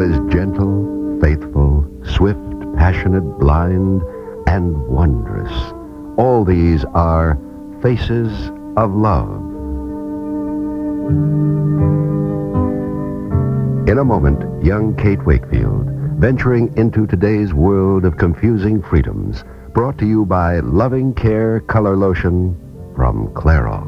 is gentle, faithful, swift, passionate, blind, and wondrous. All these are faces of love. In a moment, young Kate Wakefield, venturing into today's world of confusing freedoms, brought to you by Loving Care Color Lotion from Clairol.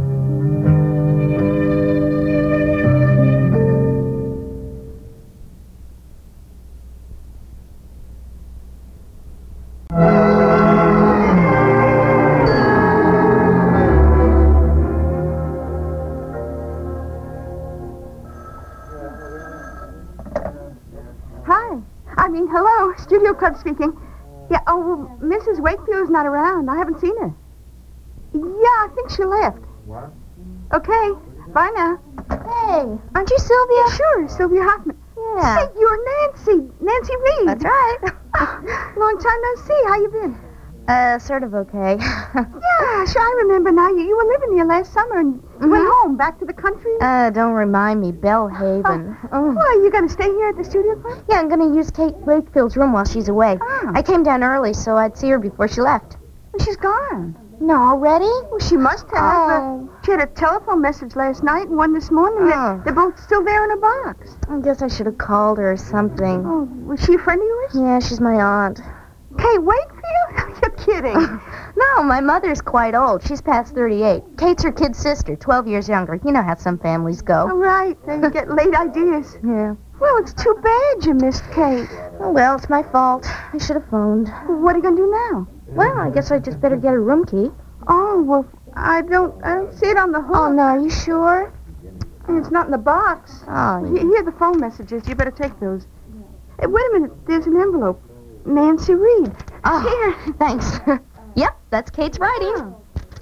Hello, Studio Club speaking. Yeah, well, Mrs. Wakefield's not around. I haven't seen her. Yeah, I think she left. What? Okay, bye now. Hey, aren't you Sylvia? Yeah, sure, Sylvia Hoffman. Yeah. Hey, you're Nancy Reed. That's right. Long time no see. How you been? Sort of okay. Yeah, sure, I remember now. You were living here last summer and went home, back to the country. Don't remind me, Bellhaven. Well, you gonna stay here at the Studio Club? Yeah, I'm gonna use Kate Wakefield's room while she's away. Oh. I came down early so I'd see her before she left. Well, she's gone. No, already? Well, she must have. Oh. She had a telephone message last night and one this morning. Oh. They're both still there in a box. I guess I should have called her or something. Oh, was she a friend of yours? Yeah, she's my aunt. Kate Wakefield? You're kidding. No, my mother's quite old. She's past 38. Kate's her kid sister, 12 years younger. You know how some families go. All right, then you get late ideas. Yeah. Well, it's too bad you missed Kate. Oh, well, it's my fault. I should have phoned. What are you gonna do now? Well, I guess I just better get a room key. Oh, well, I don't see it on the hook. Oh, no, are you sure? It's not in the box. Oh, Here are the phone messages. You better take those. Hey, wait a minute. There's an envelope. Nancy Reed. Oh, Here. Thanks. Yep, that's Kate's writing.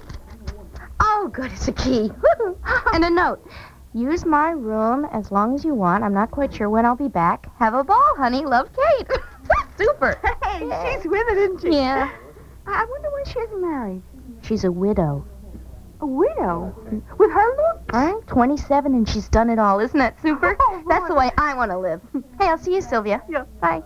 Oh, good, it's a key. And a note. Use my room as long as you want. I'm not quite sure when I'll be back. Have a ball, honey. Love, Kate. Super. Hey, she's with it, isn't she? Yeah. I wonder why she isn't married. She's a widow. A widow? With her look? 27 and she's done it all. Isn't that super? Oh, That's the way I want to live. Hey, I'll see you, Sylvia. Yeah. Bye.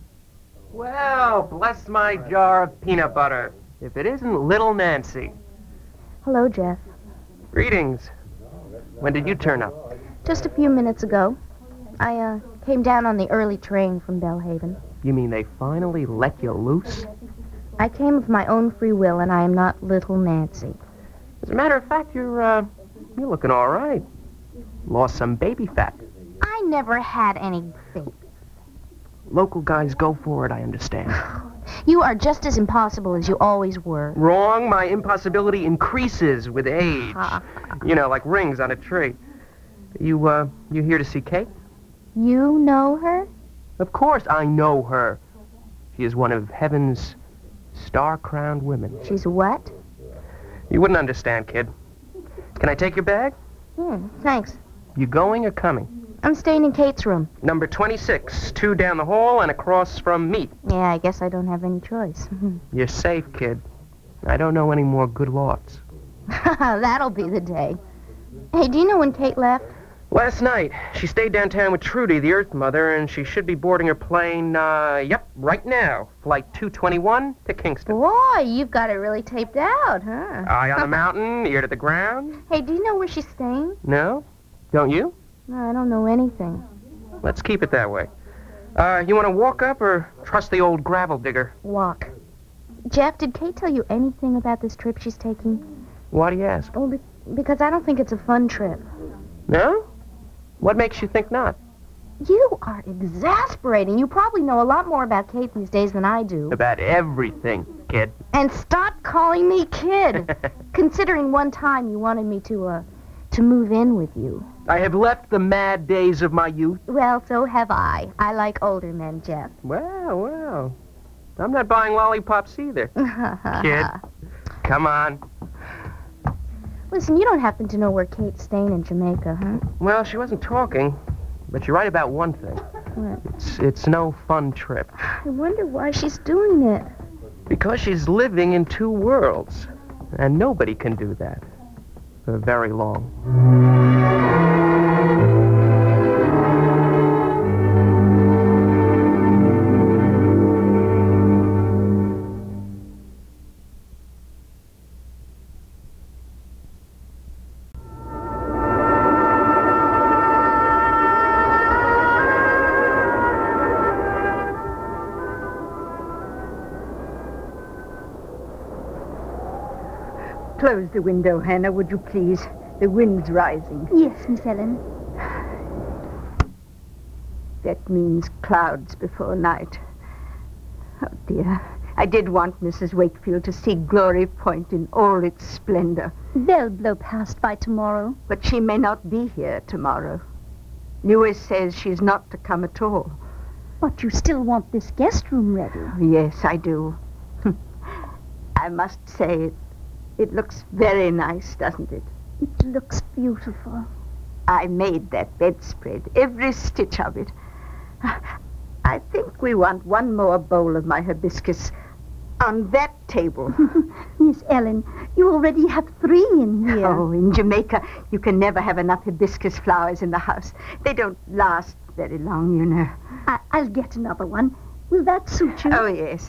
Well, bless my jar of peanut butter. If it isn't little Nancy. Hello, Jeff. Greetings. When did you turn up? Just a few minutes ago. I, came down on the early train from Bellhaven. You mean they finally let you loose? I came of my own free will, and I am not little Nancy. As a matter of fact, you're looking all right. Lost some baby fat. I never had any baby. Local guys go for it, I understand. You are just as impossible as you always were. Wrong. My impossibility increases with age. You know, like rings on a tree. You here to see Kate? You know her? Of course I know her. She is one of heaven's star-crowned women. She's what? You wouldn't understand, kid. Can I take your bag? Thanks. You going or coming? I'm staying in Kate's room. Number 26, 2 down the hall and across from me. Yeah, I guess I don't have any choice. You're safe, kid. I don't know any more good lofts. That'll be the day. Hey, do you know when Kate left? Last night, she stayed downtown with Trudy, the Earth Mother, and she should be boarding her plane, right now. Flight 221 to Kingston. Boy, you've got it really taped out, huh? Eye on the mountain, ear to the ground. Hey, do you know where she's staying? No? Don't you? No, I don't know anything. Let's keep it that way. You want to walk up or trust the old gravel digger? Walk. Jeff, did Kate tell you anything about this trip she's taking? Why do you ask? Oh, because I don't think it's a fun trip. No? What makes you think not? You are exasperating. You probably know a lot more about Kate these days than I do. About everything, kid. And stop calling me kid. Considering one time you wanted me to move in with you. I have left the mad days of my youth. Well, so have I. I like older men, Jeff. Well. I'm not buying lollipops either. Kid, come on. Listen, you don't happen to know where Kate's staying in Jamaica, huh? Well, she wasn't talking, but you're right about one thing. What? It's no fun trip. I wonder why she's doing it. Because she's living in two worlds, and nobody can do that for very long. Close the window, Hannah, would you please? The wind's rising. Yes, Miss Ellen. That means clouds before night. Oh, dear. I did want Mrs. Wakefield to see Glory Point in all its splendor. They'll blow past by tomorrow. But she may not be here tomorrow. Lewis says she's not to come at all. But you still want this guest room ready. Yes, I do. I must say, it looks very nice, doesn't it? It looks beautiful. I made that bedspread, every stitch of it. I think we want one more bowl of my hibiscus on that table. Miss Ellen, you already have 3 in here. Oh, in Jamaica, you can never have enough hibiscus flowers in the house. They don't last very long, you know. I'll get another one. Will that suit you? Oh, yes.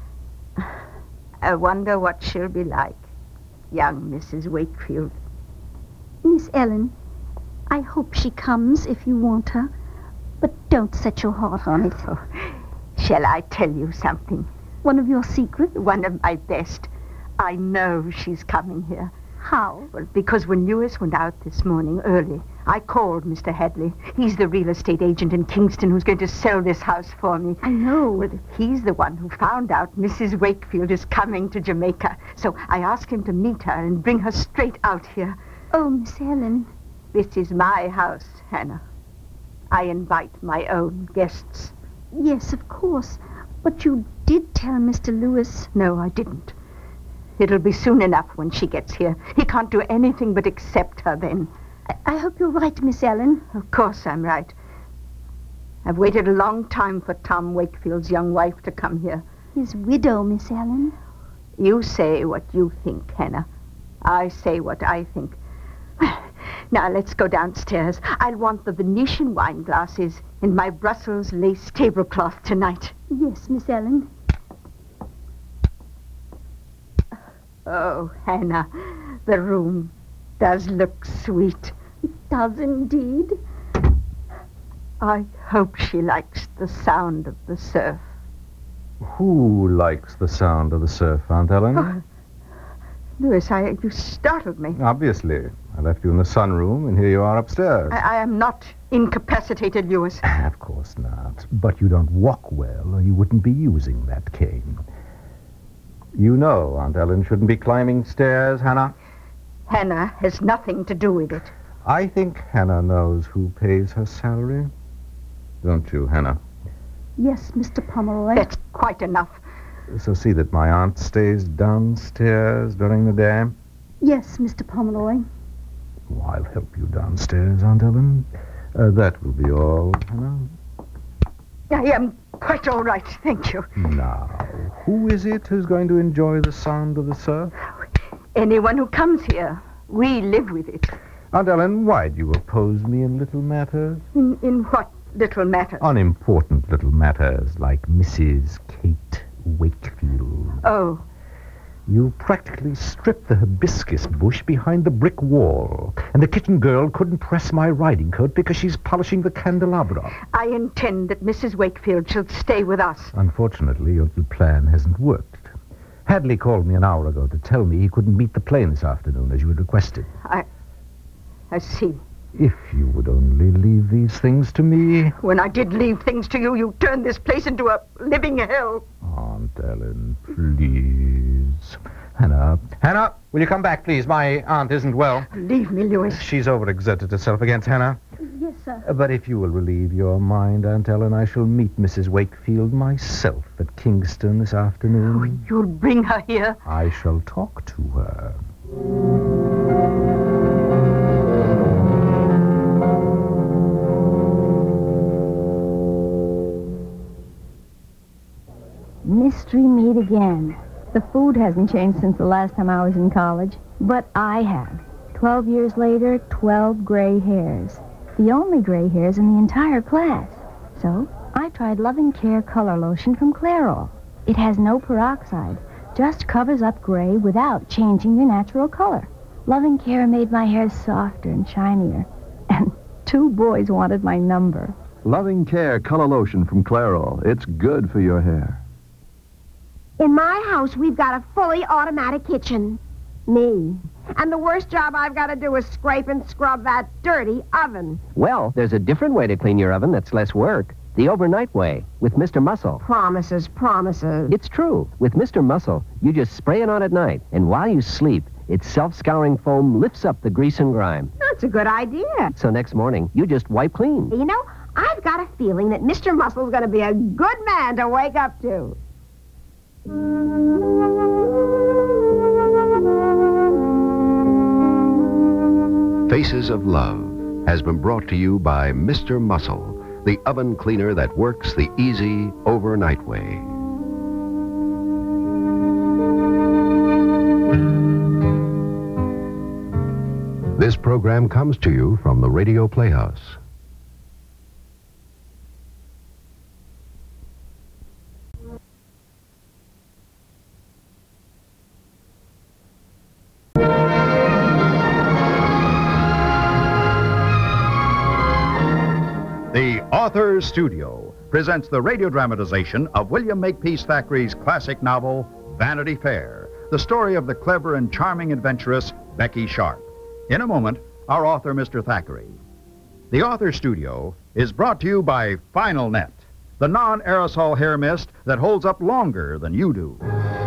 I wonder what she'll be like, young Mrs. Wakefield. Miss Ellen, I hope she comes if you want her. But don't set your heart on it. Oh, shall I tell you something? One of your secrets? One of my best. I know she's coming here. How? Well, because when Lewis went out this morning early, I called Mr. Hadley. He's the real estate agent in Kingston who's going to sell this house for me. I know. Well, he's the one who found out Mrs. Wakefield is coming to Jamaica. So I asked him to meet her and bring her straight out here. Oh, Miss Ellen. This is my house, Hannah. I invite my own guests. Yes, of course. But you did tell Mr. Lewis. No, I didn't. It'll be soon enough when she gets here. He can't do anything but accept her then. I hope you're right, Miss Ellen. Of course I'm right. I've waited a long time for Tom Wakefield's young wife to come here. His widow, Miss Ellen. You say what you think, Hannah. I say what I think. Now, let's go downstairs. I'll want the Venetian wine glasses and my Brussels lace tablecloth tonight. Yes, Miss Ellen. Oh, Hannah, the room does look sweet. It does indeed. I hope she likes the sound of the surf. Who likes the sound of the surf, Aunt Ellen? Oh, Lewis, you startled me. Obviously. I left you in the sunroom, and here you are upstairs. I am not incapacitated, Lewis. Of course not. But you don't walk well, or you wouldn't be using that cane. You know Aunt Ellen shouldn't be climbing stairs, Hannah. Hannah has nothing to do with it. I think Hannah knows who pays her salary. Don't you, Hannah? Yes, Mr. Pomeroy. That's quite enough. So see that my aunt stays downstairs during the day. Yes, Mr. Pomeroy. Oh, I'll help you downstairs, Aunt Ellen. That will be all, Hannah. I am quite all right, thank you. Now, who is it who's going to enjoy the sound of the surf? Anyone who comes here. We live with it. Aunt Ellen, why do you oppose me in little matters? In what little matter? Unimportant little matters like Mrs. Kate Wakefield. Oh, You practically stripped the hibiscus bush behind the brick wall, and the kitchen girl couldn't press my riding coat because she's polishing the candelabra. I intend that Mrs. Wakefield shall stay with us. Unfortunately, your little plan hasn't worked. Hadley called me an hour ago to tell me he couldn't meet the plane this afternoon as you had requested. I see. If you would only leave these things to me. When I did leave things to you, you turned this place into a living hell. Aunt Ellen, please. Hannah, will you come back, please? My aunt isn't well. Leave me, Lewis. She's overexerted herself against Hannah. Yes, sir. But if you will relieve your mind, Aunt Ellen, I shall meet Mrs. Wakefield myself at Kingston this afternoon. You'll bring her here? I shall talk to her. Mystery meat again. The food hasn't changed since the last time I was in college, but I have. 12 years later, 12 gray hairs. The only gray hairs in the entire class. So, I tried Loving Care Color Lotion from Clairol. It has no peroxide, just covers up gray without changing your natural color. Loving Care made my hair softer and shinier. And 2 boys wanted my number. Loving Care Color Lotion from Clairol. It's good for your hair. In my house, we've got a fully automatic kitchen. Me. And the worst job I've got to do is scrape and scrub that dirty oven. Well, there's a different way to clean your oven that's less work. The overnight way, with Mr. Muscle. Promises, promises. It's true. With Mr. Muscle, you just spray it on at night, and while you sleep, its self-scouring foam lifts up the grease and grime. That's a good idea. So next morning, you just wipe clean. You know, I've got a feeling that Mr. Muscle's going to be a good man to wake up to. Faces of Love has been brought to you by Mr. Muscle, the oven cleaner that works the easy overnight way. This program comes to you from the Radio Playhouse. The Author's Studio presents the radio dramatization of William Makepeace Thackeray's classic novel, Vanity Fair, the story of the clever and charming adventuress Becky Sharp. In a moment, our author, Mr. Thackeray. The Author's Studio is brought to you by Final Net, the non-aerosol hair mist that holds up longer than you do.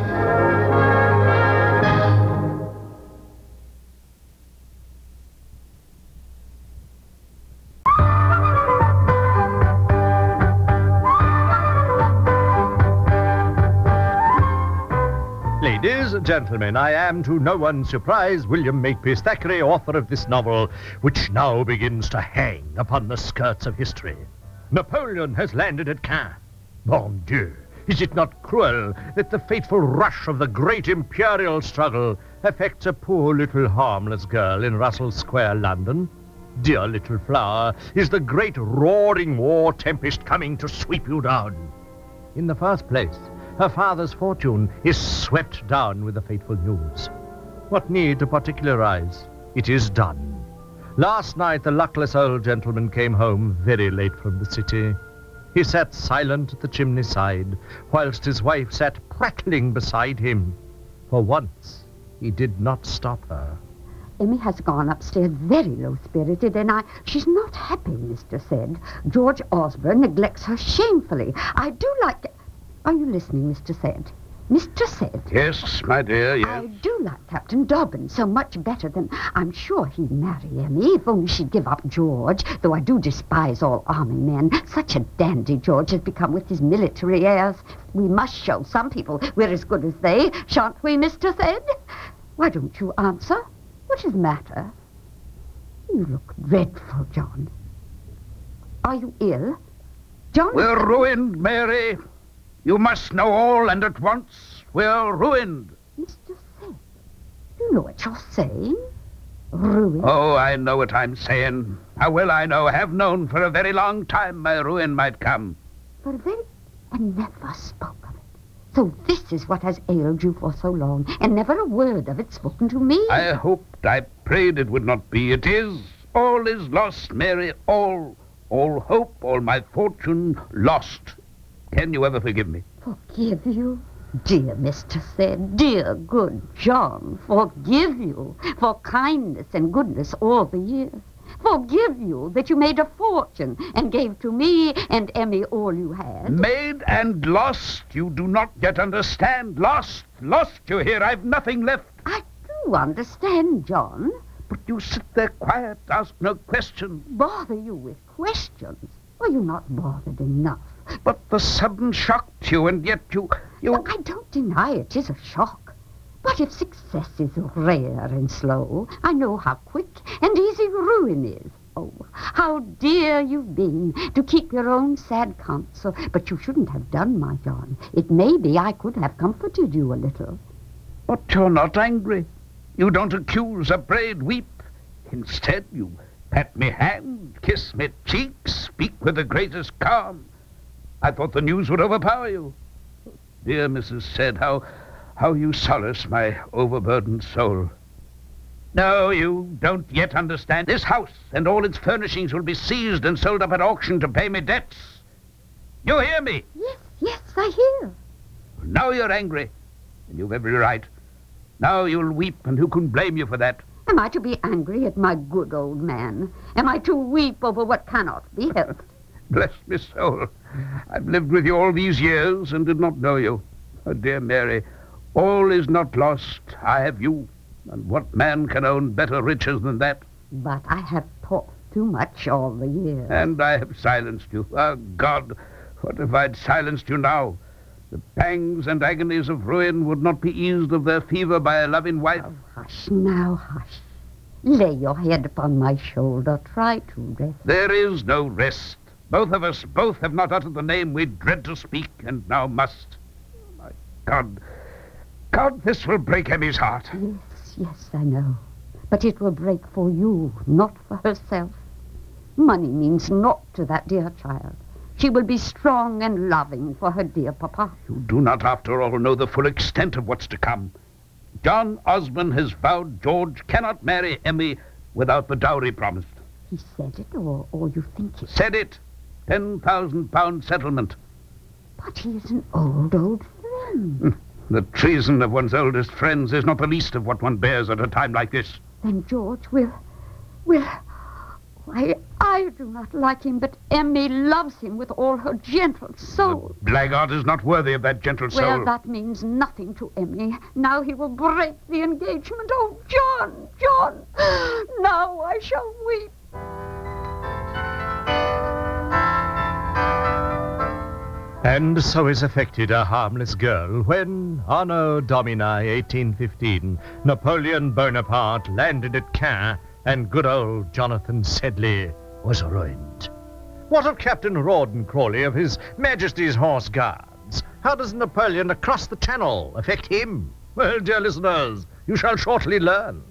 Ladies and gentlemen, I am to no one's surprise William Makepeace Thackeray, author of this novel, which now begins to hang upon the skirts of history. Napoleon has landed at Caen. Bon Dieu, is it not cruel that the fateful rush of the great imperial struggle affects a poor little harmless girl in Russell Square, London? Dear little flower, is the great roaring war tempest coming to sweep you down? In the first place, her father's fortune is swept down with the fateful news. What need to particularize? It is done. Last night, the luckless old gentleman came home very late from the city. He sat silent at the chimney side, whilst his wife sat prattling beside him. For once, he did not stop her. Emmy has gone upstairs very low-spirited, and she's not happy, Mr. said. George Osborne neglects her shamefully. I do like... Are you listening, Mr. Said? Mr. Said? Yes, my dear, yes. I do like Captain Dobbin so much better than... I'm sure he'd marry Emmy if only she'd give up George, though I do despise all army men. Such a dandy George has become with his military airs. We must show some people we're as good as they, shan't we, Mr. Said? Why don't you answer? What is the matter? You look dreadful, John. Are you ill? John... We're ruined, Mary. You must know all, and at once. We're ruined. Mr. Said, you know what you're saying? Ruin? Oh, I know what I'm saying. How well I know, have known for a very long time my ruin might come. For a very... I never spoke of it. So this is what has ailed you for so long, and never a word of it spoken to me. I hoped, I prayed it would not be. It is. All is lost, Mary. All hope, all my fortune lost. Can you ever forgive me? Forgive you? Dear Mr. Said, dear good John, forgive you for kindness and goodness all the years. Forgive you that you made a fortune and gave to me and Emmy all you had. Made and lost? You do not yet understand. Lost, you hear? I've nothing left. I do understand, John. But you sit there quiet, ask no questions. Bother you with questions? Are you not bothered enough? But the sudden shock to you, and yet you... Well, I don't deny it is a shock. But if success is rare and slow, I know how quick and easy ruin is. Oh, how dear you've been to keep your own sad counsel. But you shouldn't have done, my John. It may be I could have comforted you a little. But you're not angry. You don't accuse, upbraid, weep. Instead, you pat me hand, kiss me cheek, speak with the greatest calm. I thought the news would overpower you. Dear Mrs. Said, how you solace my overburdened soul. No, you don't yet understand. This house and all its furnishings will be seized and sold up at auction to pay me debts. You hear me? Yes, I hear. Now you're angry, and you've every right. Now you'll weep, and who can blame you for that? Am I to be angry at my good old man? Am I to weep over what cannot be helped? Bless me soul. I've lived with you all these years and did not know you. Oh, dear Mary, all is not lost. I have you. And what man can own better riches than that? But I have talked too much all the years. And I have silenced you. Ah, God, what if I'd silenced you now? The pangs and agonies of ruin would not be eased of their fever by a loving wife. Oh, hush now, hush. Lay your head upon my shoulder. Try to rest. There is no rest. Both of us both have not uttered the name we dread to speak, and now must. My God. God, this will break Emmy's heart. Yes, I know. But it will break for you, not for herself. Money means naught to that dear child. She will be strong and loving for her dear papa. You do not, after all, know the full extent of what's to come. John Osborne has vowed George cannot marry Emmy without the dowry promised. He said it, or you think it? Said it. £10,000 settlement. But he is an old friend. The treason of one's oldest friends is not the least of what one bears at a time like this. Then George will... Why, I do not like him, but Emmy loves him with all her gentle soul. The blackguard is not worthy of that gentle soul. Well, that means nothing to Emmy. Now he will break the engagement. Oh, John! Now I shall weep. And so is affected a harmless girl when, Anno Domini 1815, Napoleon Bonaparte landed at Caen and good old Jonathan Sedley was ruined. What of Captain Rawdon Crawley of His Majesty's Horse Guards? How does Napoleon across the Channel affect him? Well, dear listeners, you shall shortly learn.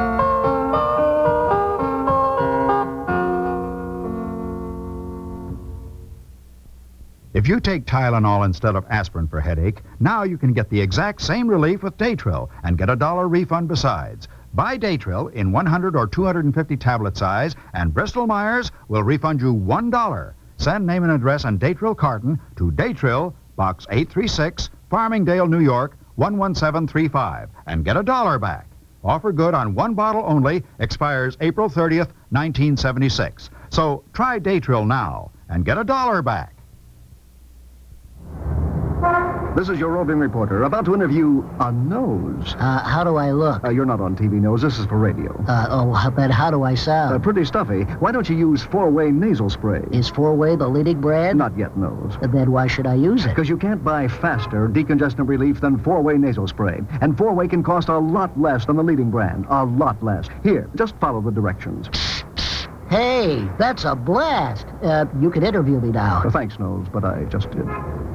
If you take Tylenol instead of aspirin for headache, now you can get the exact same relief with Daytril and get a $1 refund besides. Buy Daytril in 100 or 250 tablet size, and Bristol-Myers will refund you $1. Send name and address and Daytril carton to Daytril, Box 836, Farmingdale, New York, 11735, and get $1 back. Offer good on one bottle only, expires April 30th, 1976. So try Daytril now and get $1 back. This is your roving reporter, about to interview a nose. How do I look? You're not on TV nose. This is for radio. But how do I sound? Pretty stuffy. Why don't you use 4-way nasal spray? Is 4-way the leading brand? Not yet, nose. Then why should I use it? Because you can't buy faster decongestant relief than 4-way nasal spray. And 4-way can cost a lot less than the leading brand. A lot less. Here, just follow the directions. Hey, that's a blast. You can interview me now. Thanks, nose, but I just did.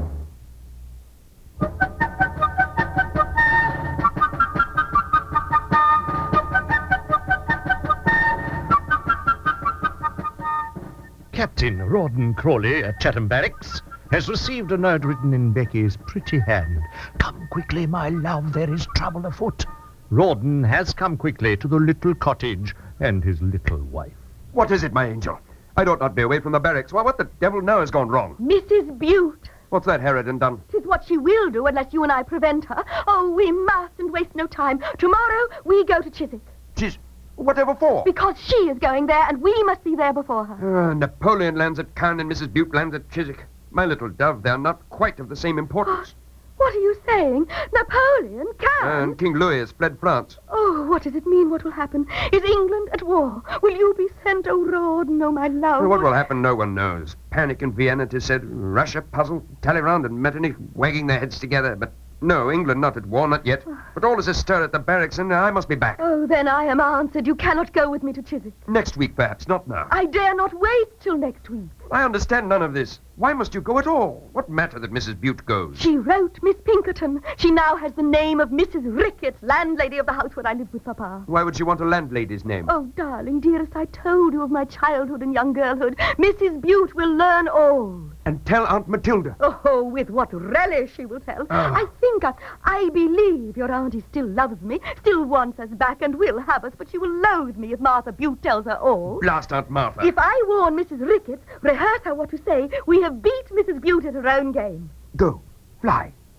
Captain Rawdon Crawley at Chatham Barracks has received a note written in Becky's pretty hand. Come quickly, my love, there is trouble afoot. Rawdon has come quickly to the little cottage and his little wife. What is it, my angel? I ought not be away from the barracks. Why, what the devil now has gone wrong? Mrs. Butte. What's that Harridan done? 'Tis what she will do unless you and I prevent her. Oh, we mustn't waste no time. Tomorrow we go to Chiswick. Whatever for? Because she is going there, and we must be there before her. Napoleon lands at Cannes and Mrs. Butte lands at Chiswick. My little dove, they're not quite of the same importance. What are you saying? Napoleon can? And King Louis has fled France. Oh, what does it mean? What will happen? Is England at war? Will you be sent, oh, Rawdon, oh, my love? Well, what will happen, no one knows. Panic in Vienna, 'tis said. Russia puzzled. Talleyrand and Metternich wagging their heads together. But no, England not at war, not yet. But all is astir at the barracks, and I must be back. Oh, then I am answered. You cannot go with me to Chiswick. Next week, perhaps, not now. I dare not wait till next week. I understand none of this. Why must you go at all? What matter that Mrs. Butte goes? She wrote Miss Pinkerton. She now has the name of Mrs. Ricketts, landlady of the house where I lived with Papa. Why would she want a landlady's name? Oh, darling, dearest, I told you of my childhood and young girlhood. Mrs. Butte will learn all. And tell Aunt Matilda. Oh, with what relish she will tell. I believe your auntie still loves me, still wants us back and will have us, but she will loathe me if Martha Butte tells her all. Blast Aunt Martha. If I warn Mrs. Ricketts, rehearse her what to say, we have beat Mrs. Butte at her own game. Go. Fly.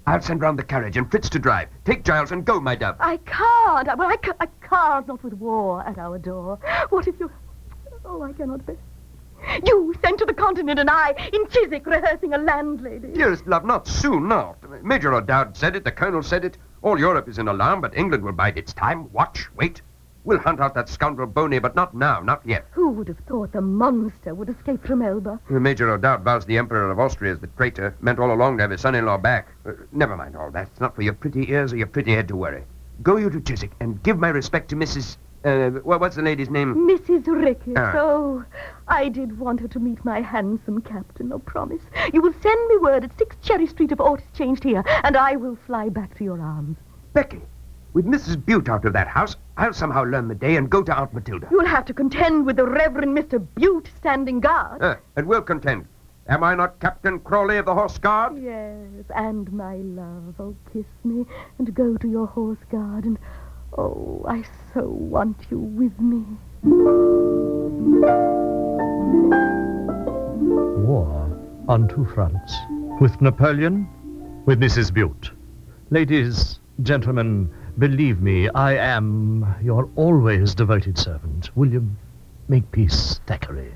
I'll send round the carriage and Fritz to drive. Take Giles and go, my dove. I can't. Well, I can't, not with war at our door. What if you... Oh, I cannot bear. You sent to the continent and I in Chiswick rehearsing a landlady. Dearest love, not soon, not. Major O'Dowd said it, the Colonel said it. All Europe is in alarm, but England will bide its time. Watch, wait. We'll hunt out that scoundrel Boney, but not now, not yet. Who would have thought the monster would escape from Elba? Major O'Dowd vows the Emperor of Austria is the traitor, meant all along to have his son-in-law back. Never mind all that. It's not for your pretty ears or your pretty head to worry. Go you to Chiswick and give my respect to Mrs... what's the lady's name? Mrs. Ricketts. Ah. Oh, I did want her to meet my handsome captain, oh, promise. You will send me word at 6 Cherry Street if aught is changed here, and I will fly back to your arms. Becky, with Mrs. Butte out of that house, I'll somehow learn the day and go to Aunt Matilda. You'll have to contend with the Reverend Mr. Butte standing guard. And we'll contend. Am I not Captain Crawley of the Horse Guard? Yes, and my love, oh, kiss me and go to your horse guard and... Oh, I so want you with me. War on two fronts. With Napoleon, with Mrs. Butte. Ladies, gentlemen, believe me, I am your always devoted servant, William Makepeace Thackeray.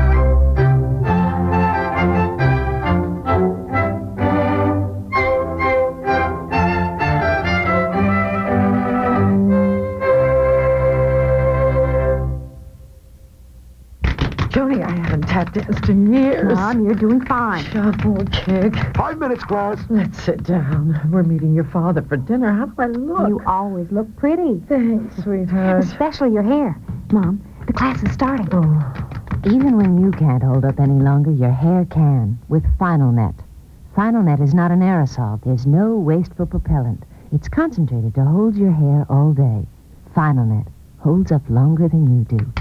Joni, I haven't tap danced in years. Mom, you're doing fine. Shuffle, kick. 5 minutes, class. Let's sit down. We're meeting your father for dinner. How do I look? You always look pretty. Thanks, sweetheart. Especially your hair. Mom, the class is starting. Oh. Even when you can't hold up any longer, your hair can with Final Net. Final Net is not an aerosol. There's no wasteful propellant. It's concentrated to hold your hair all day. Final Net holds up longer than you do.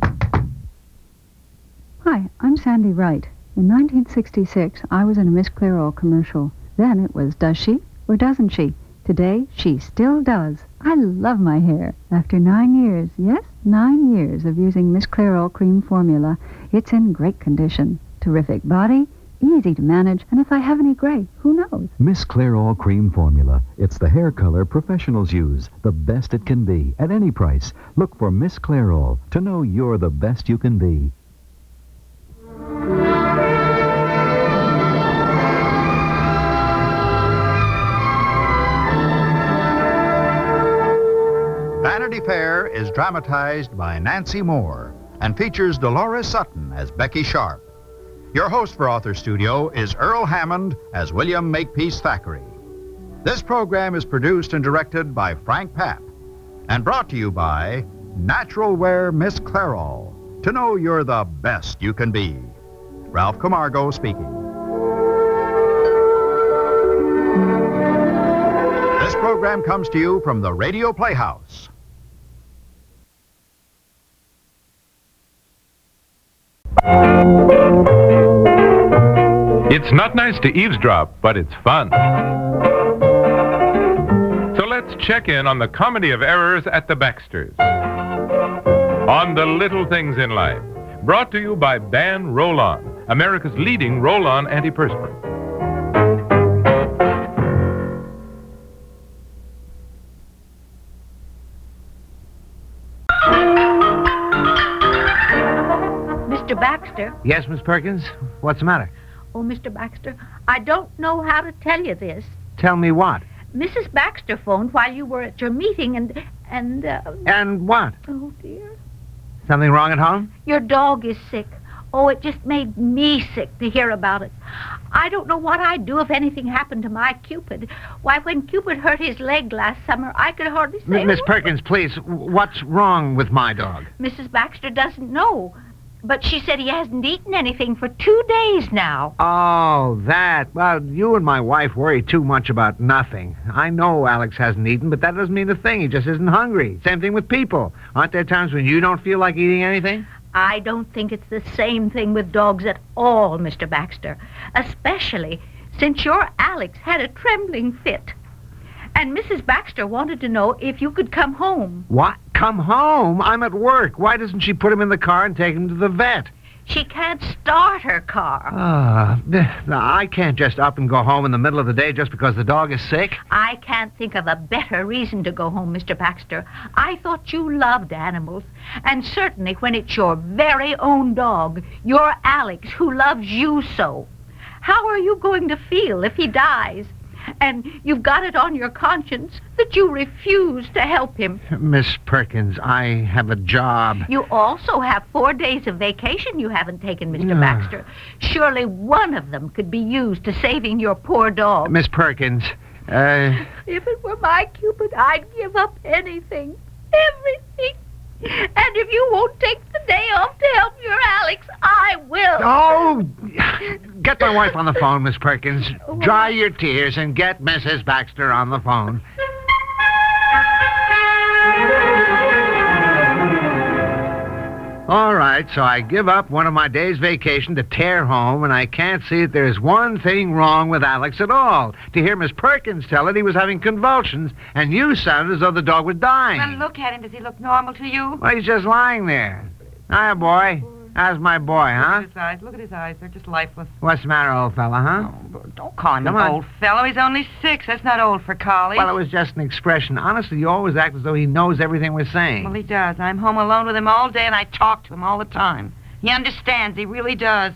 Hi, I'm Sandy Wright. In 1966, I was in a Miss Clairol commercial. Then it was, does she or doesn't she? Today, she still does. I love my hair. After 9 years, yes, 9 years of using Miss Clairol cream formula, it's in great condition. Terrific body, easy to manage, and if I have any gray, who knows? Miss Clairol cream formula. It's the hair color professionals use. The best it can be, at any price. Look for Miss Clairol to know you're the best you can be. Vanity Fair is dramatized by Nancy Moore and features Dolores Sutton as Becky Sharp. Your host for Author Studio is Earl Hammond as William Makepeace Thackeray. This program is produced and directed by Frank Papp and brought to you by Natural Wear Miss Clairol. To know you're the best you can be. Ralph Camargo speaking. This program comes to you from the Radio Playhouse. It's not nice to eavesdrop, but it's fun. So let's check in on the comedy of errors at the Baxters. On the little things in life. Brought to you by Ban Roll-On, America's leading roll-on antiperspirant. Mr. Baxter? Yes, Miss Perkins? What's the matter? Oh, Mr. Baxter, I don't know how to tell you this. Tell me what? Mrs. Baxter phoned while you were at your meeting and... And what? Oh, dear. Something wrong at home? Your dog is sick. Oh, it just made me sick to hear about it. I don't know what I'd do if anything happened to my Cupid. Why, when Cupid hurt his leg last summer, I could hardly say... Miss Perkins, please, what's wrong with my dog? Mrs. Baxter doesn't know. But she said he hasn't eaten anything for 2 days now. Oh, that. Well, you and my wife worry too much about nothing. I know Alex hasn't eaten, but that doesn't mean a thing. He just isn't hungry. Same thing with people. Aren't there times when you don't feel like eating anything? I don't think it's the same thing with dogs at all, Mr. Baxter. Especially since your Alex had a trembling fit. And Mrs. Baxter wanted to know if you could come home. What? Come home? I'm at work. Why doesn't she put him in the car and take him to the vet? She can't start her car. I can't just up and go home in the middle of the day just because the dog is sick. I can't think of a better reason to go home, Mr. Baxter. I thought you loved animals. And certainly when it's your very own dog, your Alex, who loves you so. How are you going to feel if he dies? And you've got it on your conscience that you refuse to help him. Miss Perkins, I have a job. You also have 4 days of vacation you haven't taken, Mr. Baxter. Surely one of them could be used to saving your poor dog. Miss Perkins, If it were my Cupid, I'd give up anything. Everything. And if you won't take the day off to help your Alex, I will. Oh, get my wife on the phone, Miss Perkins. Dry your tears and get Mrs. Baxter on the phone. All right, so I give up one of my days' vacation to tear home, and I can't see that there's one thing wrong with Alex at all. To hear Miss Perkins tell it he was having convulsions, and you sounded as though the dog was dying. Well, look at him. Does he look normal to you? Well, he's just lying there. Hiya, boy. How's my boy, huh? Look at his eyes. Look at his eyes. They're just lifeless. What's the matter, old fella, huh? Don't call him Come an on. old fellow. He's only 6. That's not old for college. Well, it was just an expression. Honestly, you always act as though he knows everything we're saying. Well, he does. I'm home alone with him all day, and I talk to him all the time. He understands. He really does.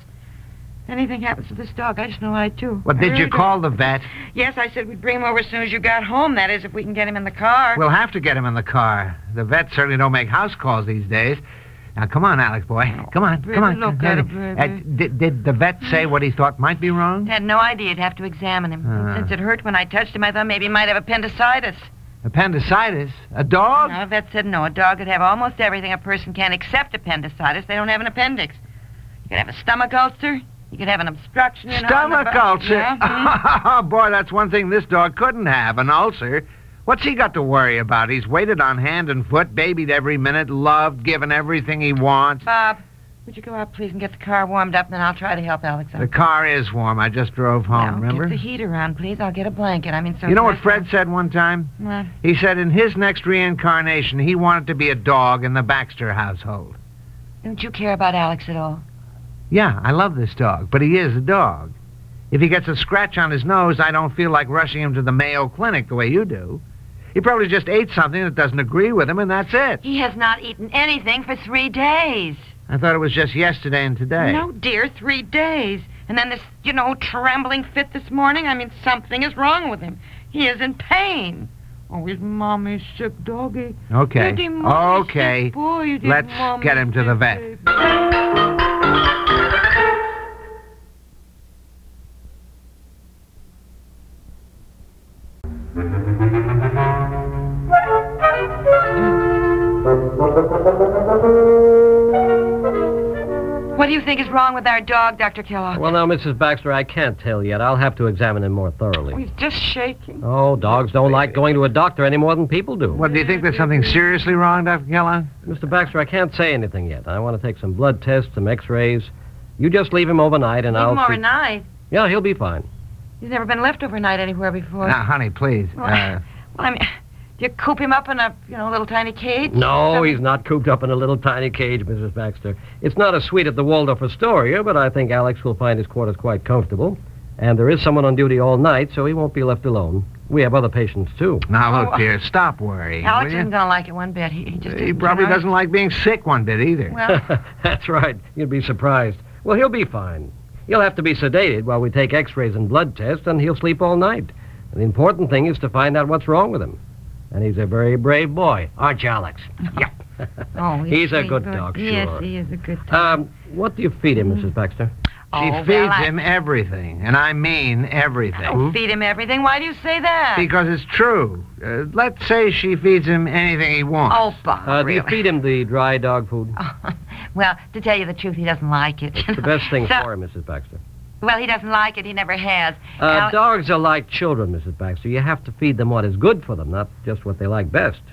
If anything happens to this dog, I just know I do. Well, I did really you do. call the vet? Yes, I said we'd bring him over as soon as you got home. That is, if we can get him in the car. We'll have to get him in the car. The vets certainly don't make house calls these days. Now, come on, Alex, boy. Come on, come on. Look at him, baby. Did the vet say what he thought might be wrong? Had no idea. I'd have to examine him. Since it hurt when I touched him, I thought maybe he might have appendicitis. Appendicitis? A dog? No, the vet said no. A dog could have almost everything a person can except appendicitis. They don't have an appendix. You could have a stomach ulcer. You could have an obstruction. Stomach ulcer? Yeah. Oh, boy, that's one thing this dog couldn't have, an ulcer. What's he got to worry about? He's waited on hand and foot, babied every minute, loved, given everything he wants. Bob, would you go out, please, and get the car warmed up, and then I'll try to help Alex out. The car is warm. I just drove home, Now, remember? get the heater on, please. I'll get a blanket. You know what Fred said one time? What? He said in his next reincarnation, he wanted to be a dog in the Baxter household. Don't you care about Alex at all? Yeah, I love this dog, but he is a dog. If he gets a scratch on his nose, I don't feel like rushing him to the Mayo Clinic the way you do. He probably just ate something that doesn't agree with him, and that's it. He has not eaten anything for 3 days. I thought it was just yesterday and today. No, dear, 3 days. And then this, trembling fit this morning. I mean, something is wrong with him. He is in pain. Oh, his mommy's sick, doggy. Okay. Did he, mommy's Okay. sick boy? You did, Let's mommy's get him to the vet. What do you think is wrong with our dog, Dr. Kellogg? Well, now, Mrs. Baxter, I can't tell yet. I'll have to examine him more thoroughly. He's just shaking. Oh, dogs don't like going to a doctor any more than people do. What, do you think there's something seriously wrong, Dr. Kellogg? Mr. Baxter, I can't say anything yet. I want to take some blood tests, some x-rays. You just leave him overnight, and I'll... Leave him overnight? Yeah, he'll be fine. He's never been left overnight anywhere before. Now, honey, please. Well, I mean, do you coop him up in a, little tiny cage? No, he's not cooped up in a little tiny cage, Mrs. Baxter. It's not a suite at the Waldorf Astoria, but I think Alex will find his quarters quite comfortable. And there is someone on duty all night, so he won't be left alone. We have other patients, too. Now, look, dear, stop worrying, Alex will you? isn't going to like it one bit. He just He probably doesn't like being sick one bit either. Well, That's right. You'd be surprised. Well, he'll be fine. He'll have to be sedated while we take x-rays and blood tests, and he'll sleep all night. And the important thing is to find out what's wrong with him. And he's a very brave boy, aren't you, Alex? Yep. Oh, He's a very good dog, sure. Yes, he is a good dog. What do you feed him, Mrs. Baxter? She feeds him everything, and I mean everything. Don't feed him everything. Why do you say that? Because it's true. Let's say she feeds him anything he wants. Oh, Bob, Do you really? feed him the dry dog food? Well, to tell you the truth, he doesn't like it. It's the best thing So- for him, Mrs. Baxter. Well, he doesn't like it. He never has. Dogs are like children, Mrs. Baxter. You have to feed them what is good for them, not just what they like best.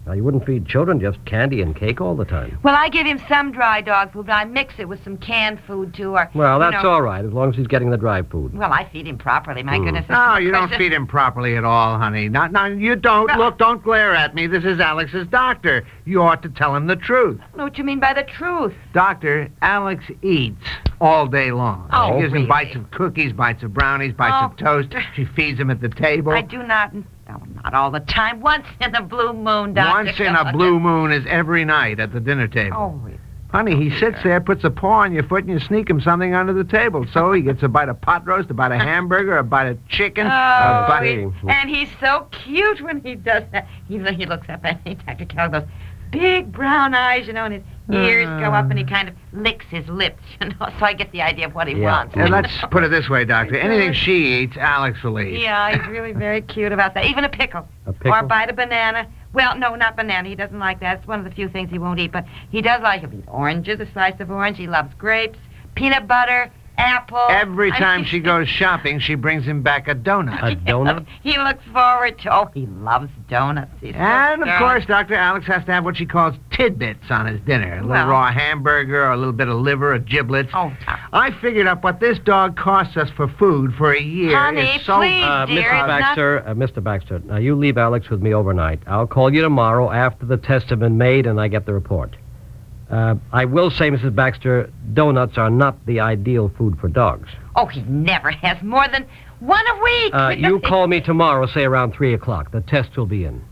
Now, you wouldn't feed children just candy and cake all the time. Well, I give him some dry dog food, but I mix it with some canned food, too, or... Well, that's you know, all right, as long as he's getting the dry food. Well, I feed him properly, my goodness. No, you don't feed him properly at all, honey. No, you don't. Look, don't glare at me. This is Alex's doctor. You ought to tell him the truth. I don't know what you mean by the truth. Doctor, Alex eats all day long. Oh, She gives him really? bites of cookies, bites of brownies, bites of toast. She feeds him at the table. I do not... No, not all the time. Once in a blue moon, Dr. Once in a blue moon is every night at the dinner table. Oh, really? Honey, he sits there, puts a paw on your foot, and you sneak him something under the table. So he gets a bite of pot roast, a bite of hamburger, a bite of chicken, a bite... And he's so cute when he does that. He looks up at me, Dr. Kell, those big brown eyes, you know, and his ears go up, and he kind of licks his lips, you know, so I get the idea of what he wants. Let's put it this way, Doctor. Anything she eats, Alex will eat. Yeah, he's really very cute about that. Even a pickle. A pickle? Or a bite of banana. Well, no, not banana. He doesn't like that. It's one of the few things he won't eat. But he does like oranges, a slice of orange. He loves grapes, peanut butter, apple. Every time she goes shopping, she brings him back a donut. A donut? He looks forward to... Oh, he loves donuts. He's so And, of darling. course, Dr. Alex has to have what she calls tidbits on his dinner. A little Well- raw hamburger, or a little bit of liver, or giblets. Oh, I figured up what this dog costs us for food for a year. Honey, It's so... please, dear. Mr. Baxter, now you leave Alex with me overnight. I'll call you tomorrow after the tests have been made and I get the report. I will say, Mrs. Baxter, donuts are not the ideal food for dogs. Oh, he never has more than one a week. You call me tomorrow, say around 3 o'clock. The test will be in.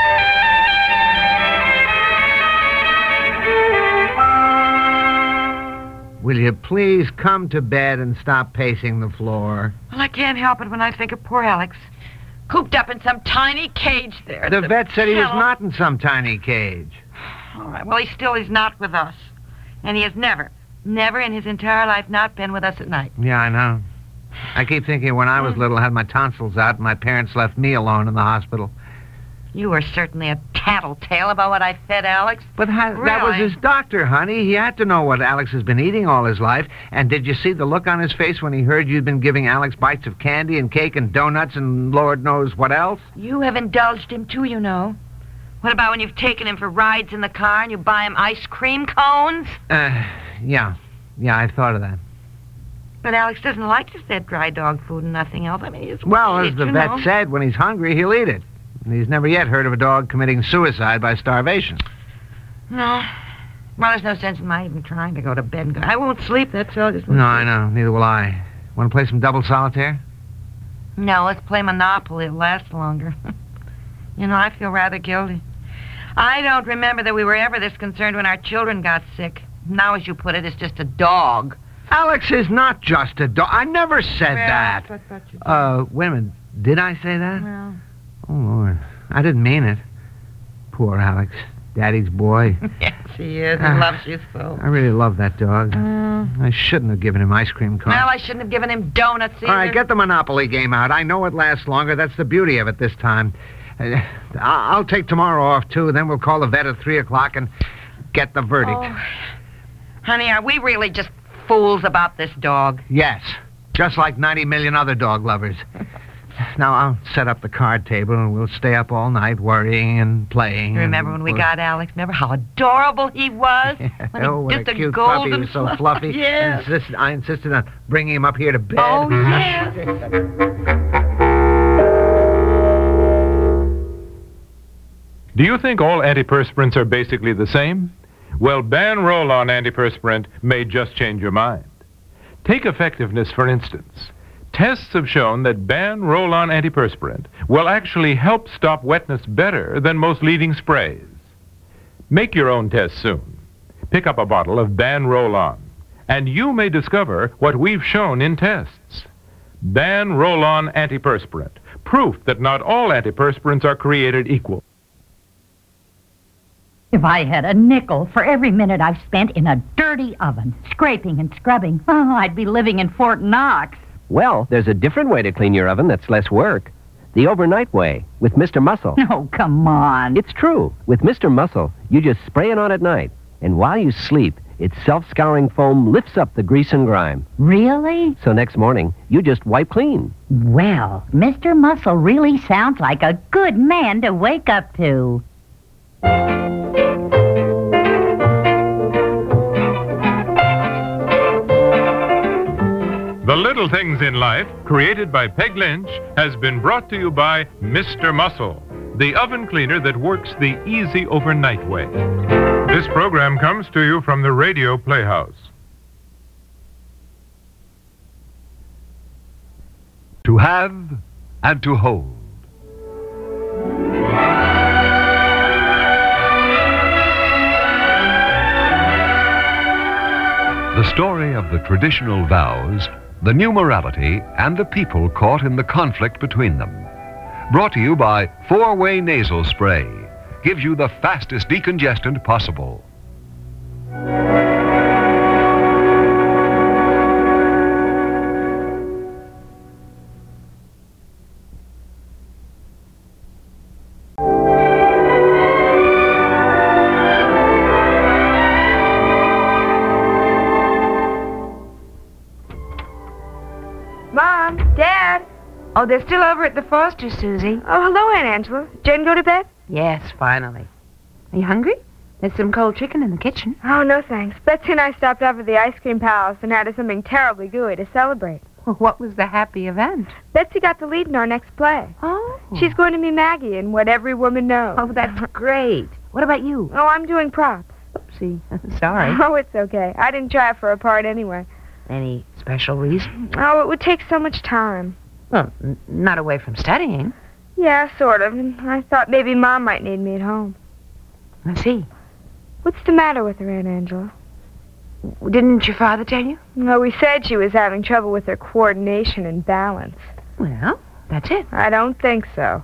Will you please come to bed and stop pacing the floor? Well, I can't help it when I think of poor Alex. Cooped up in some tiny cage there. The vet said he was kennel. not in some tiny cage. All right, well, he still is not with us. And he has never in his entire life not been with us at night. Yeah, I know. I keep thinking when I was little, I had my tonsils out, and my parents left me alone in the hospital. You were certainly a tattletale about what I fed Alex. But that was Really? his doctor, honey. He had to know what Alex has been eating all his life. And did you see the look on his face when he heard you'd been giving Alex bites of candy and cake and donuts and Lord knows what else? You have indulged him, too, you know. What about when you've taken him for rides in the car and you buy him ice cream cones? Yeah. Yeah, I thought of that. But Alex doesn't like just that dry dog food and nothing else. I mean, he's Well, as eat, the you vet know. said, when he's hungry, he'll eat it. And he's never yet heard of a dog committing suicide by starvation. No. Well, there's no sense in my even trying to go to bed. And go. I won't sleep, that's all. Just No, I know. Neither will I. Want to play some double solitaire? No, let's play Monopoly. It'll last longer. You know, I feel rather guilty. I don't remember that we were ever this concerned when our children got sick. Now, as you put it, it's just a dog. Alex is not just a dog. I never said that. That's what you Wait a minute. Did I say that? Well, Oh, Lord. I didn't mean it. Poor Alex. Daddy's boy. yes, he is. He loves you so. I really love that dog. I shouldn't have given him ice cream cones. Well, I shouldn't have given him donuts either. All right, get the Monopoly game out. I know it lasts longer. That's the beauty of it this time. I'll take tomorrow off, too. Then we'll call the vet at 3 o'clock and get the verdict. Oh. Honey, are we really just fools about this dog? Yes, just like 90 million other dog lovers. Now, I'll set up the card table, and we'll stay up all night worrying and playing. You remember when we got Alex? Remember how adorable he was? When he Oh, what just a cute puppy. He golden was so fluffy. Yes. I insisted on bringing him up here to bed. Oh, yes. Do you think all antiperspirants are basically the same? Well, Ban Roll-On antiperspirant may just change your mind. Take effectiveness, for instance. Tests have shown that Ban Roll-On antiperspirant will actually help stop wetness better than most leading sprays. Make your own test soon. Pick up a bottle of Ban Roll-On, and you may discover what we've shown in tests. Ban Roll-On antiperspirant, proof that not all antiperspirants are created equal. If I had a nickel for every minute I've spent in a dirty oven, scraping and scrubbing, oh, I'd be living in Fort Knox. Well, there's a different way to clean your oven that's less work. The overnight way, with Mr. Muscle. Oh, come on. It's true. With Mr. Muscle, you just spray it on at night. And while you sleep, its self-scouring foam lifts up the grease and grime. Really? So next morning, you just wipe clean. Well, Mr. Muscle really sounds like a good man to wake up to. The Little Things in Life, created by Peg Lynch, has been brought to you by Mr. Muscle, the oven cleaner that works the easy overnight way. This program comes to you from the Radio Playhouse. To have and to hold. The story of the traditional vows, the new morality, and the people caught in the conflict between them. Brought to you by 4-Way Nasal Spray. Gives you the fastest decongestant possible. Mom, Dad. Oh, they're still over at the Fosters, Susie. Oh, hello, Aunt Angela. Jen go to bed? Yes, finally. Are you hungry? There's some cold chicken in the kitchen. Oh, no thanks. Betsy and I stopped off at the Ice Cream Palace and had something terribly gooey to celebrate. Well, what was the happy event? Betsy got the lead in our next play. Oh. She's going to be Maggie in What Every Woman Knows. Oh, that's great. What about you? Oh, I'm doing props. Oopsie. Sorry. Oh, it's okay. I didn't try for a part anyway. Any special reason? Oh, it would take so much time. Well, not away from studying. Yeah, sort of. And I thought maybe Mom might need me at home. I see. What's the matter with her, Aunt Angela? Didn't your father tell you? No, we said she was having trouble with her coordination and balance. Well, that's it. I don't think so.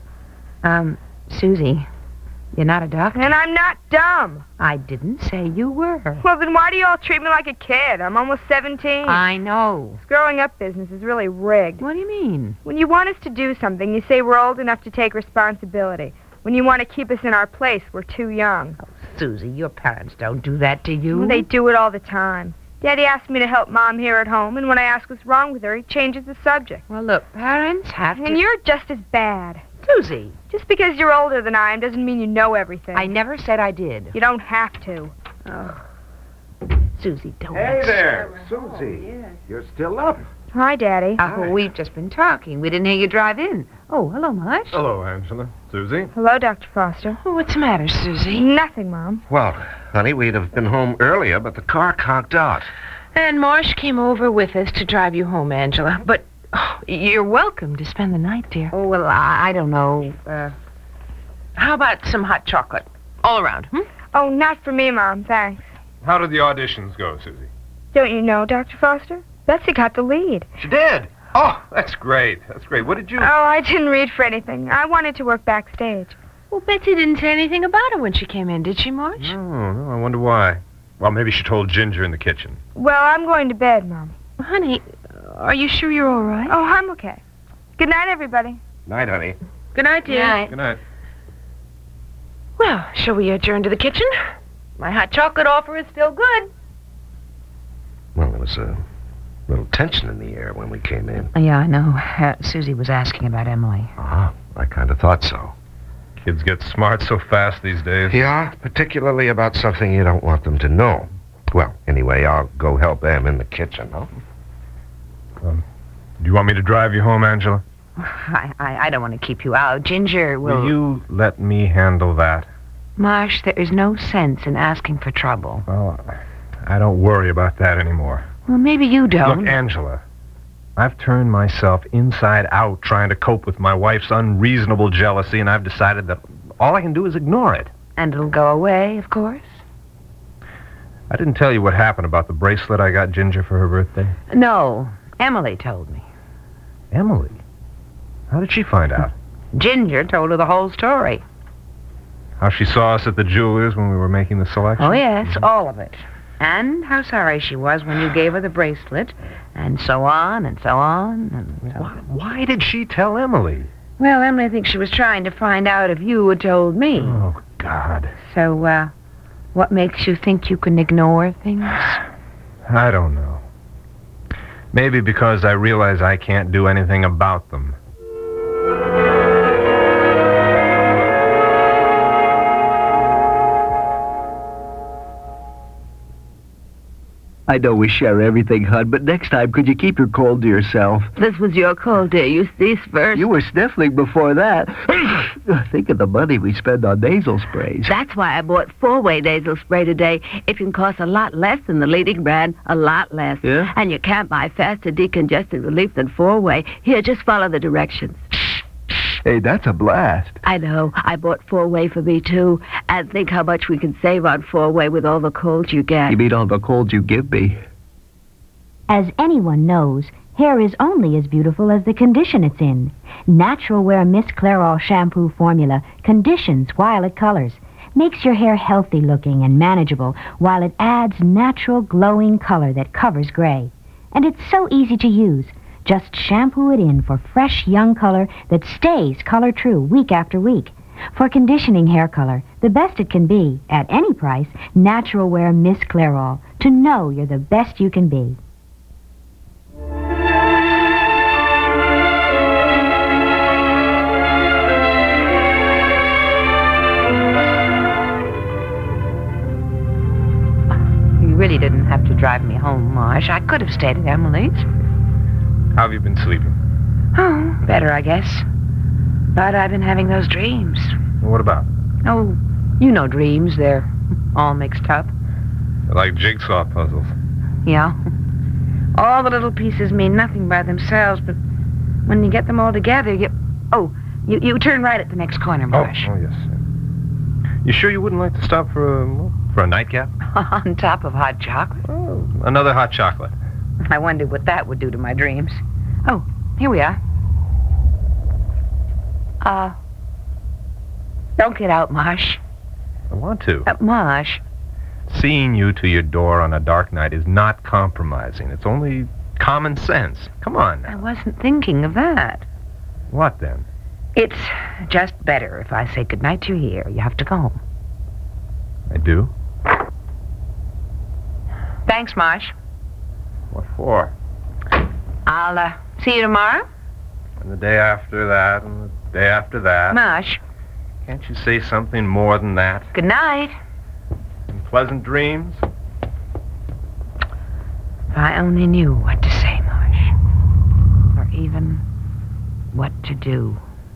Susie, you're not a doctor. And I'm not dumb. I didn't say you were. Well, then why do you all treat me like a kid? I'm almost 17. I know. This growing up business is really rigged. What do you mean? When you want us to do something, you say we're old enough to take responsibility. When you want to keep us in our place, we're too young. Oh, Susie, your parents don't do that to you. Well, they do it all the time. Daddy asked me to help Mom here at home, and when I ask what's wrong with her, he changes the subject. Well, look, parents have to... And you're just as bad. Susie. Just because you're older than I am doesn't mean you know everything. I never said I did. You don't have to. Oh. Susie, don't... Hey there, Susie. Yes. You're still up. Hi, Daddy. Oh, we've just been talking. We didn't hear you drive in. Oh, hello, Marsh. Hello, Angela. Susie. Hello, Dr. Foster. Oh, what's the matter, Susie? Nothing, Mom. Well, honey, we'd have been home earlier, but the car conked out. And Marsh came over with us to drive you home, Angela. But you're welcome to spend the night, dear. Oh, well, I don't know. How about some hot chocolate? All around, Oh, not for me, Mom, thanks. How did the auditions go, Susie? Don't you know, Dr. Foster? Betsy got the lead. She did? Oh, that's great. That's great. What did you... Oh, I didn't read for anything. I wanted to work backstage. Well, Betsy didn't say anything about it when she came in, did she, Marge? No, I wonder why. Well, maybe she told Ginger in the kitchen. Well, I'm going to bed, Mom. Honey, are you sure you're all right? Oh, I'm okay. Good night, everybody. Night, honey. Good night, dear. Good night. Well, shall we adjourn to the kitchen? My hot chocolate offer is still good. Well, there was a little tension in the air when we came in. Yeah, I know. Susie was asking about Emily. I kind of thought so. Kids get smart so fast these days. Yeah, particularly about something you don't want them to know. Well, anyway, I'll go help Em in the kitchen, huh? Do you want me to drive you home, Angela? I don't want to keep you out. Ginger will... Will you let me handle that? Marsh, there is no sense in asking for trouble. Well, I don't worry about that anymore. Well, maybe you don't. Look, Angela, I've turned myself inside out trying to cope with my wife's unreasonable jealousy, and I've decided that all I can do is ignore it. And it'll go away, of course? I didn't tell you what happened about the bracelet I got Ginger for her birthday. No, Emily told me. Emily? How did she find out? Ginger told her the whole story. How she saw us at the jeweler's when we were making the selection? Oh, yes, all of it. And how sorry she was when you gave her the bracelet, and so on, and so on, and so on. Why did she tell Emily? Well, Emily thinks she was trying to find out if you had told me. Oh, God. So, what makes you think you can ignore things? I don't know. Maybe because I realize I can't do anything about them. I know we share everything, hon, but next time, could you keep your cold to yourself? This was your cold, dear. You sneezed first. You were sniffling before that. Think of the money we spend on nasal sprays. That's why I bought 4-way nasal spray today. It can cost a lot less than the leading brand, a lot less. Yeah? And you can't buy faster decongestant relief than 4-way. Here, just follow the directions. Hey, that's a blast. I know. I bought 4-way for me, too. And think how much we can save on 4-way with all the colds you get. You mean all the colds you give me? As anyone knows, hair is only as beautiful as the condition it's in. Natural Wear Miss Clairol shampoo formula conditions while it colors, makes your hair healthy looking and manageable while it adds natural glowing color that covers gray. And it's so easy to use. Just shampoo it in for fresh young color that stays color true week after week. For conditioning hair color, the best it can be, at any price, Natural Wear Miss Clairol, to know you're the best you can be. You really didn't have to drive me home, Marsh. I could have stayed at Emily's. How have you been sleeping? Oh, better, I guess. But I've been having those dreams. What about? Oh, you know dreams. They're all mixed up. They're like jigsaw puzzles. Yeah. All the little pieces mean nothing by themselves, but when you get them all together, you turn right at the next corner, Marsh. Oh, yes. You sure you wouldn't like to stop for a nightcap? On top of hot chocolate? Oh, another hot chocolate. I wondered what that would do to my dreams. Oh, here we are. Don't get out, Marsh. I want to. Marsh. Seeing you to your door on a dark night is not compromising. It's only common sense. Come on now. I wasn't thinking of that. What then? It's just better if I say goodnight to you here. You have to go home. I do? Thanks, Marsh. What for? I'll see you tomorrow. And the day after that, and the day after that. Marsh. Can't you say something more than that? Good night. And pleasant dreams? If I only knew what to say, Marsh. Or even what to do.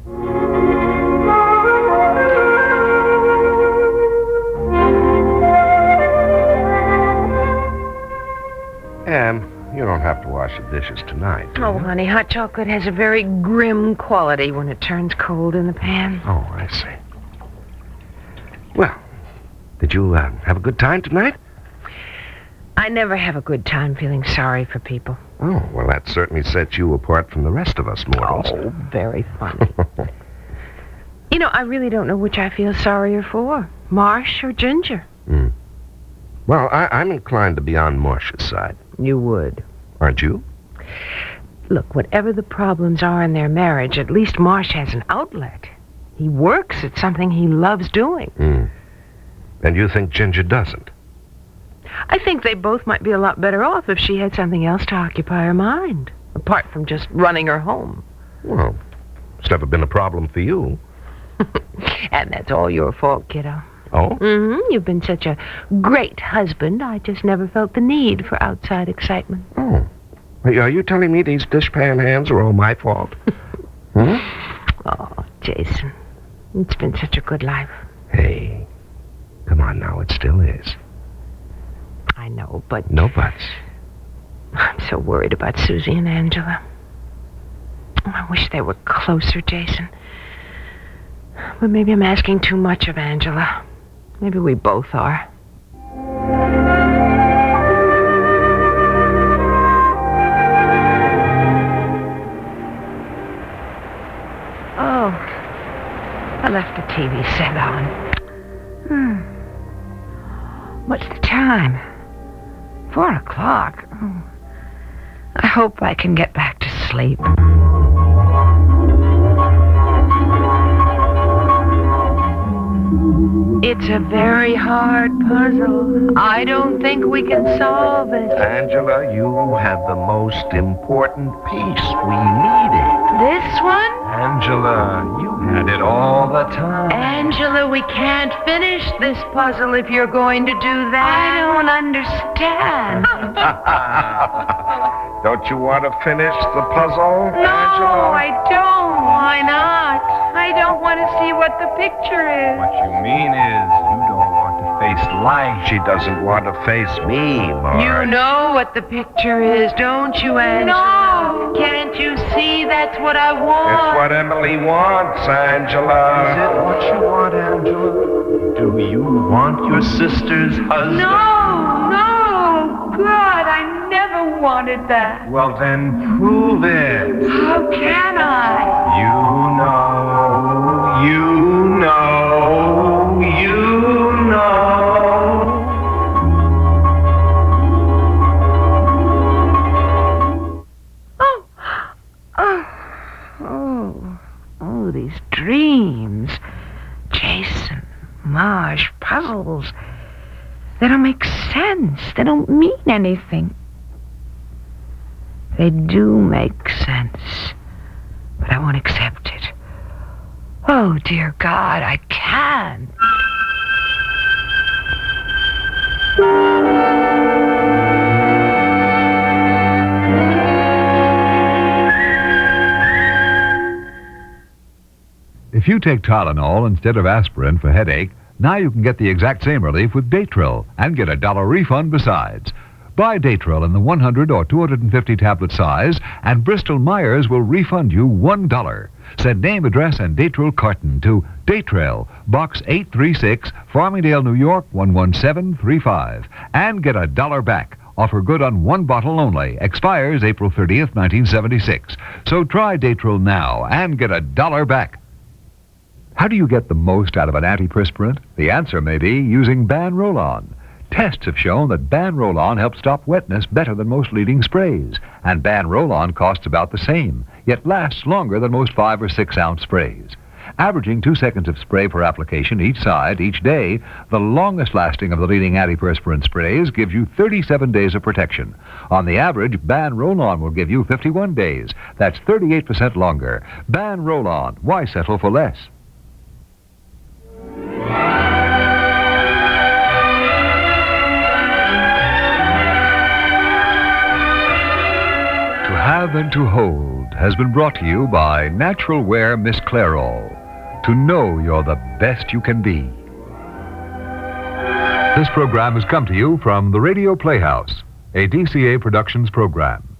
You don't have to wash the dishes tonight. Oh, honey, hot chocolate has a very grim quality when it turns cold in the pan. Oh, I see. Well, did you have a good time tonight? I never have a good time feeling sorry for people. Oh, well, that certainly sets you apart from the rest of us mortals. Oh, very funny. You know, I really don't know which I feel sorrier for, Marsh or Ginger. Well, I'm inclined to be on Marsh's side. You would. Aren't you? Look, whatever the problems are in their marriage, at least Marsh has an outlet. He works at something he loves doing. And you think Ginger doesn't? I think they both might be a lot better off if she had something else to occupy her mind, apart from just running her home. Well, it's never been a problem for you. And that's all your fault, kiddo. Oh? You've been such a great husband, I just never felt the need for outside excitement. Oh. Are you telling me these dishpan hands are all my fault? Oh, Jason. It's been such a good life. Hey, come on now, it still is. I know, but... No buts. I'm so worried about Susie and Angela. Oh, I wish they were closer, Jason. But maybe I'm asking too much of Angela. Maybe we both are. Oh, I left the TV set on. What's the time? 4 o'clock. Oh. I hope I can get back to sleep. It's a very hard puzzle. I don't think we can solve it. Angela, you have the most important piece we needed. This one? Angela, you had it all the time. Angela, we can't finish this puzzle if you're going to do that. I don't understand. Don't you want to finish the puzzle, No, Angela? I don't. Why not? I don't want to see what the picture is. What you mean is you don't want to face life. She doesn't want to face me, Marge. You know what the picture is, don't you, Angela? No. Can't you see that's what I want? It's what Emily wants, Angela. Is it what you want, Angela? Do you want your sister's husband? No, God, I never wanted that. Well, then prove it. How can I? You know, you know, you know. Oh, these dreams. Jason, Marge, puzzles. They don't make sense. They don't mean anything. They do make sense, but I won't accept it. Oh, dear God, I can't. If you take Tylenol instead of aspirin for headache, now you can get the exact same relief with Datril and get a $1 refund besides. Buy Datril in the 100 or 250 tablet size, and Bristol-Myers will refund you $1. Send name, address, and Datril carton to Datril, Box 836, Farmingdale, New York, 11735, and get $1 back. Offer good on one bottle only. Expires April 30th, 1976. So try Datril now and get $1 back. How do you get the most out of an antiperspirant? The answer may be using Ban Roll-On. Tests have shown that Ban Roll-On helps stop wetness better than most leading sprays, and Ban Roll-On costs about the same, yet lasts longer than most 5 or 6 ounce sprays. Averaging 2 seconds of spray per application each side each day, the longest lasting of the leading antiperspirant sprays gives you 37 days of protection. On the average, Ban Roll-On will give you 51 days. That's 38% longer. Ban Roll-On. Why settle for less? To Have and to Hold has been brought to you by Natural Wear Miss Clairol. To know you're the best you can be. This program has come to you from the Radio Playhouse, a DCA Productions program.